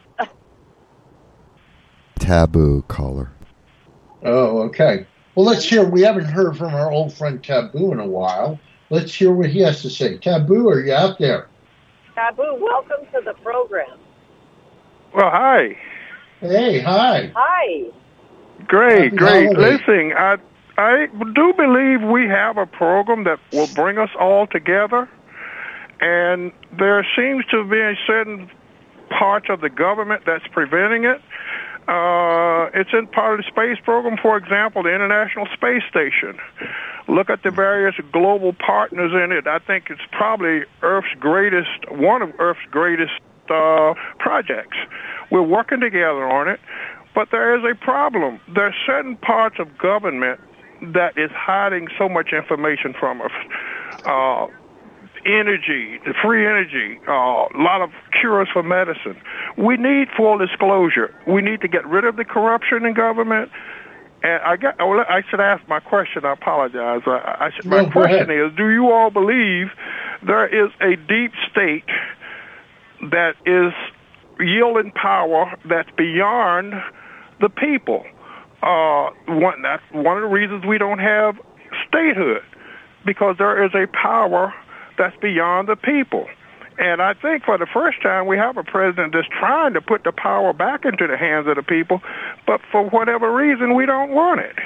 Taboo, caller. Oh, okay. Well, let's hear. We haven't heard from our old friend Taboo in a while. Let's hear what he has to say. Taboo, are you out there? Taboo, welcome to the program. Well, hi. Hey, hi. Hi. Great, Happy great. holidays. Listen, I I do believe we have a program that will bring us all together, and there seems to be a certain part of the government that's preventing it. Uh, it's in part of the space program, for example, the International Space Station. Look at the various global partners in it. I think it's probably Earth's greatest, one of Earth's greatest uh, projects. We're working together on it, but there is a problem. There are certain parts of government that is hiding so much information from us. Uh, energy, the free energy, uh, a lot of cures for medicine. We need full disclosure. We need to get rid of the corruption in government. And I got, oh, I should ask my question. I apologize. I, I should, No, my go question ahead. is, do you all believe there is a deep state that is yielding power that's beyond the people? Uh, one, that's one of the reasons we don't have statehood, because there is a power that's beyond the people. And I think for the first time we have a president that's trying to put the power back into the hands of the people, but for whatever reason we don't want it.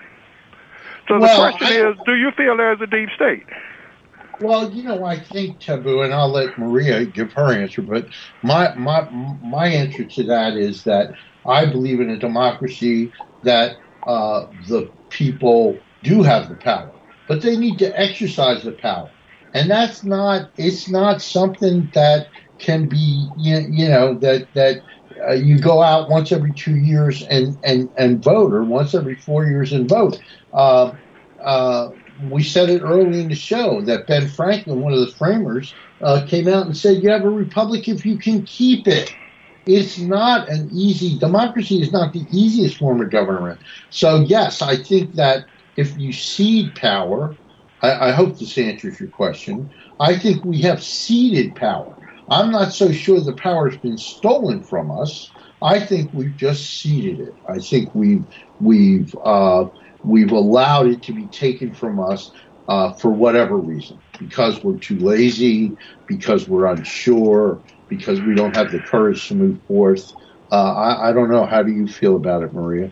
So Well, the question I- is, do you feel there's a deep state? Well, you know, I think, Taboo, and I'll let Maria give her answer, but my my my answer to that is that I believe in a democracy that uh, the people do have the power, but they need to exercise the power. And that's not, it's not something that can be, you you know, that, that uh, you go out once every two years and, and, and vote, or once every four years and vote. Uh, uh, we said it early in the show that Ben Franklin, one of the framers, uh, came out and said, you have a republic if you can keep it. It's not an easy, democracy is not the easiest form of government. So, yes, I think that if you cede power, I, I hope this answers your question, I think we have ceded power. I'm not so sure the power has been stolen from us. I think we've just ceded it. I think we've we've uh, we've allowed it to be taken from us uh, for whatever reason, because we're too lazy, because we're unsure, because we don't have the courage to move forth. Uh, I, I don't know. How do you feel about it, Maria?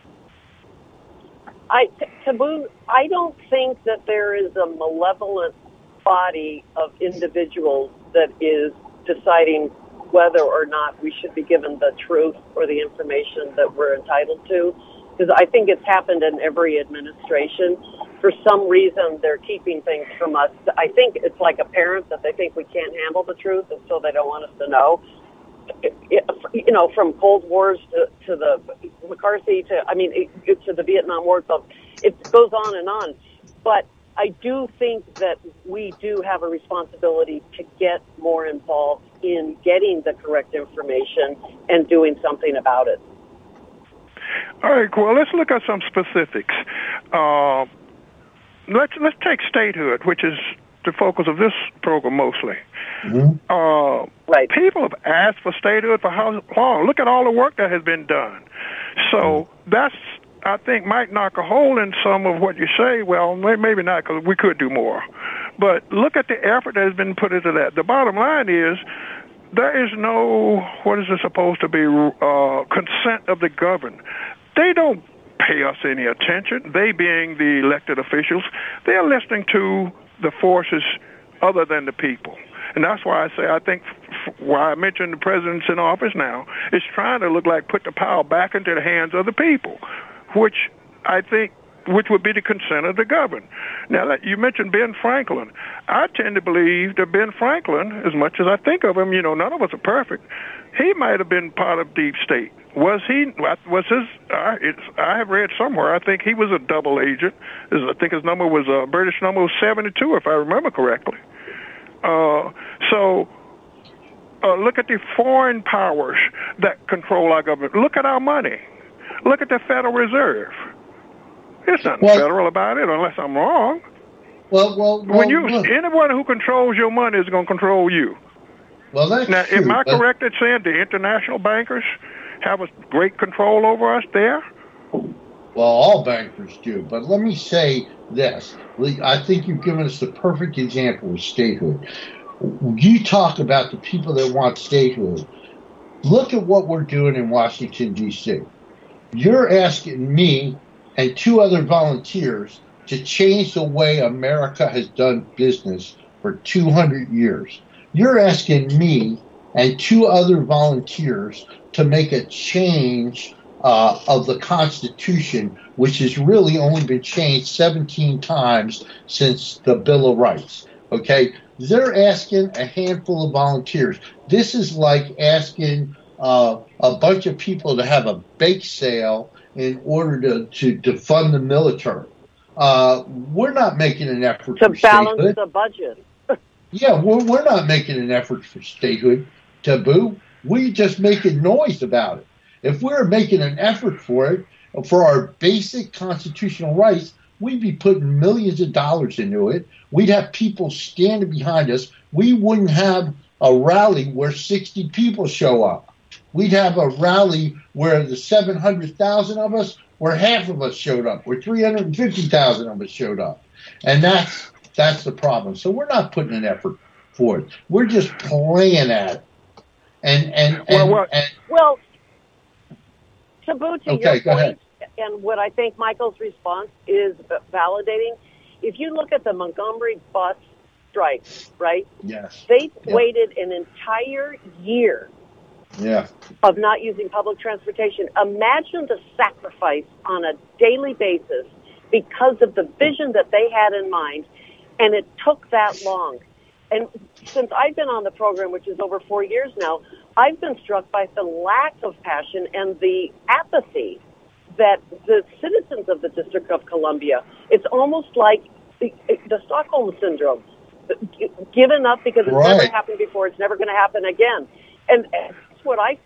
I, Taboo, I don't think that there is a malevolent body of individuals that is deciding whether or not we should be given the truth or the information that we're entitled to. Because I think it's happened in every administration. For some reason, they're keeping things from us. I think it's like a parent that they think we can't handle the truth, and so they don't want us to know. It, it, you know, from Cold Wars to, to the McCarthy to, I mean, it, it, to the Vietnam War, so it goes on and on. But I do think that we do have a responsibility to get more involved in getting the correct information and doing something about it. All right, well, let's look at some specifics. Uh, let's let's take statehood, which is the focus of this program mostly. Mm-hmm. Uh, Right. People have asked for statehood for how long? Look at all the work that has been done. So that's, I think, might knock a hole in some of what you say. Well, maybe not, because we could do more. But look at the effort that has been put into that. The bottom line is there is no, what is it supposed to be, uh, consent of the governed. They don't pay us any attention. They being the elected officials, they are listening to the forces other than the people. And that's why I say I think why I mentioned the president's in office now is trying to look like put the power back into the hands of the people, which I think which would be the consent of the governed. Now, that you mentioned Ben Franklin. I tend to believe that Ben Franklin, as much as I think of him, you know, none of us are perfect, he might have been part of deep state. Was he, was his, uh, it's, I have read somewhere, I think he was a double agent. I think his number was, a uh, British number was seventy-two, if I remember correctly. Uh, so, uh, look at the foreign powers that control our government. Look at our money. Look at the Federal Reserve. There's nothing well, federal about it, unless I'm wrong. Well, well, well when you look. anyone who controls your money is going to control you. Well, that's now, true, am I but... correct in saying the international bankers have a great control over us there? Well, all bankers do. But let me say this: I think you've given us the perfect example of statehood. You talk about the people that want statehood. Look at what we're doing in Washington, D C You're asking me and two other volunteers to change the way America has done business for two hundred years. You're asking me and two other volunteers to make a change uh, of the Constitution, which has really only been changed seventeen times since the Bill of Rights. Okay? They're asking a handful of volunteers. This is like asking uh, a bunch of people to have a bake sale in order to, to, to fund the military. Uh, we're not making an effort to for balance statehood. the budget. Yeah, we're, we're not making an effort for statehood, Taboo. We're just making noise about it. If we're making an effort for it, for our basic constitutional rights, we'd be putting millions of dollars into it. We'd have people standing behind us. We wouldn't have a rally where sixty people show up. We'd have a rally where the seven hundred thousand of us, where half of us showed up, where three hundred fifty thousand of us showed up. And that's that's the problem. So we're not putting an effort for it. We're just playing at it. And, and, and, well, well, and, well Taboo, to okay, your go point, ahead. And what I think Michael's response is validating, if you look at the Montgomery bus strike, right? Yes. They yeah. waited an entire year yeah. of not using public transportation. Imagine the sacrifice on a daily basis because of the vision that they had in mind, and it took that long. And since I've been on the program, which is over four years now, I've been struck by the lack of passion and the apathy that the citizens of the District of Columbia, it's almost like the, the Stockholm Syndrome, given up because it's right. never happened before, it's never going to happen again. And that's what I...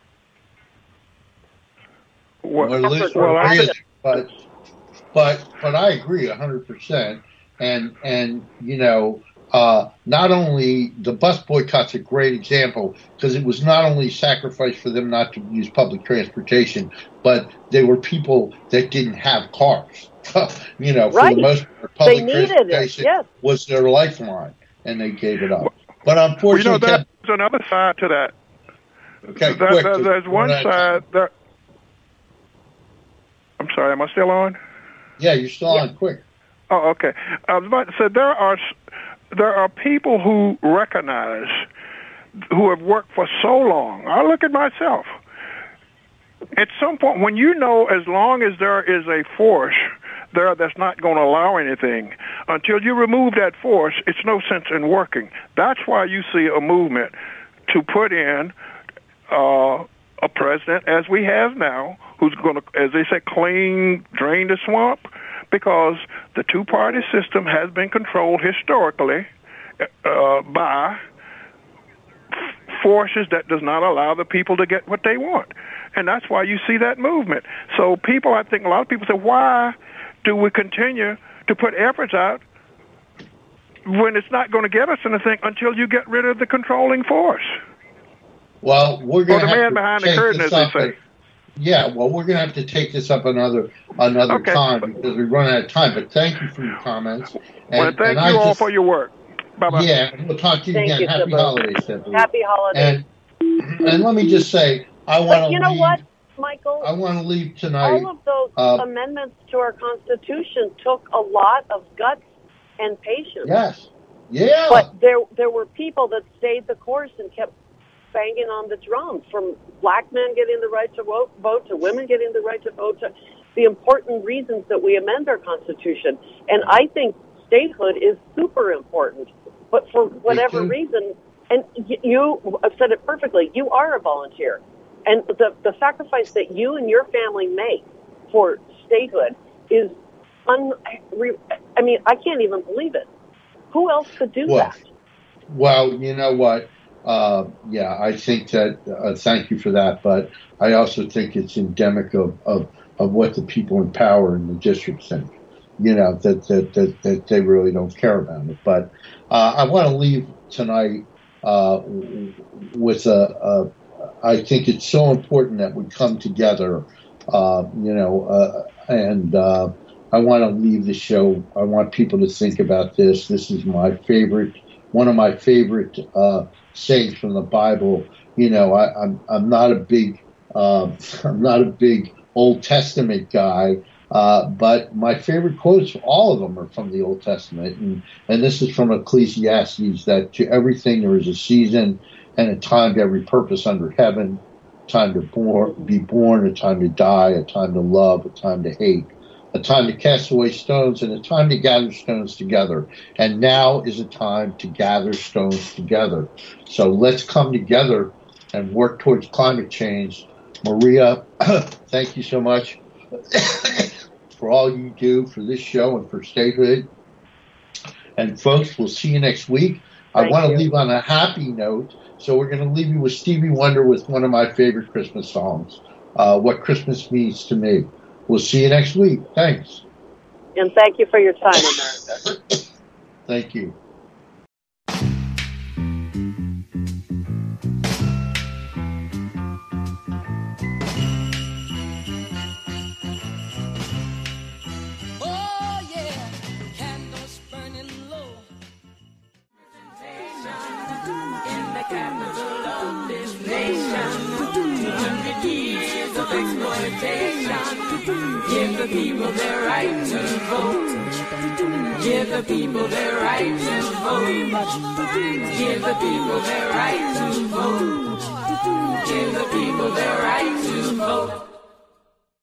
Well, at least well, I, but, but, but I agree one hundred percent. And, and you know... Uh, not only the bus boycott's a great example because it was not only sacrifice for them not to use public transportation, but they were people that didn't have cars. you know, right. for the most part, public they transportation yes. was their lifeline, and they gave it up. But unfortunately, well, you know, there's another side to that. Okay, there, quick, there, there's one side. There, I'm sorry, am I still on? Yeah, you're still yeah. on. Quick. Oh, okay. I was about to say there are. There are people who recognize, who have worked for so long. I look at myself. At some point, when you know as long as there is a force there that's not going to allow anything, until you remove that force, it's no sense in working. That's why you see a movement to put in uh, a president, as we have now, who's going to, as they say, clean, drain the swamp. Because the two-party system has been controlled historically uh, by forces that does not allow the people to get what they want. And that's why you see that movement. So people, I think a lot of people say, why do we continue to put efforts out when it's not going to get us anything until you get rid of the controlling force? Well, we're going to have the man to behind the curtain, as they say. Yeah, well, we're going to have to take this up another another okay. time because we're running out of time. But thank you for your comments. And, well, thank and you I all just, for your work. Bye-bye. Yeah, we'll talk to you thank again. You, Happy Sibyl. holidays, Stephanie. Happy holidays. And, and let me just say, I want to You know leave, what, Michael? I want to leave tonight. All of those uh, amendments to our Constitution took a lot of guts and patience. Yes. Yeah. But there there were people that stayed the course and kept banging on the drum, from black men getting the right to vote, vote to women getting the right to vote, to the important reasons that we amend our Constitution. And I think statehood is super important. But for whatever reason, and you have said it perfectly, you are a volunteer. And the, the sacrifice that you and your family make for statehood is, un, I mean, I can't even believe it. Who else could do well, that? Well, you know what? Uh, yeah, I think that, uh, thank you for that, but I also think it's endemic of, of, of what the people in power in the district think, you know, that, that, that, that they really don't care about it. But uh, I want to leave tonight uh, with a, a, I think it's so important that we come together, uh, you know, uh, and uh, I want to leave the show. I want people to think about this. This is my favorite, one of my favorite uh, sayings from the Bible. You know, I, I'm I'm not a big uh, I'm not a big Old Testament guy, uh, but my favorite quotes, all of them, are from the Old Testament, and and this is from Ecclesiastes: that to everything there is a season and a time to every purpose under heaven, time to born, be born, a time to die, a time to love, a time to hate, a time to cast away stones, and a time to gather stones together. And now is a time to gather stones together. So let's come together and work towards climate change. Maria, thank you so much for all you do for this show and for statehood. And folks, we'll see you next week. Thank I want to leave on a happy note, so we're going to leave you with Stevie Wonder with one of my favorite Christmas songs, uh, What Christmas Means to Me. We'll see you next week. Thanks. And thank you for your time, America. Thank you. Oh, yeah. Candles burning low. In the capital of this nation. two hundred years of exploitation. Give the people their right to vote. Give the people their right to vote. Give the people their right to vote. Give the people their right to vote.